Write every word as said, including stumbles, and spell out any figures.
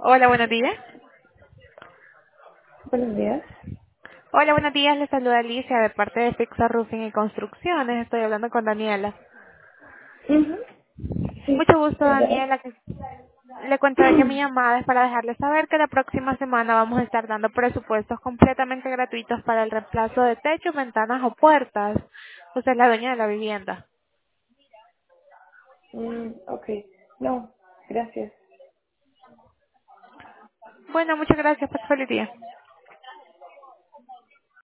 Hola, buenos días. Buenos días. Hola, buenos días. Les saluda Alicia de parte de Fixa Roofing y Construcciones. Estoy hablando con Daniela. Ujú. Sí, Mucho gusto, ¿verdad? Daniela. que- Le cuento de que mi llamada es para dejarle saber que la próxima semana vamos a estar dando presupuestos completamente gratuitos para el reemplazo de techos, ventanas o puertas. Usted es la dueña de la vivienda. Mm, ok. No, gracias. Bueno, muchas gracias. Pues feliz día.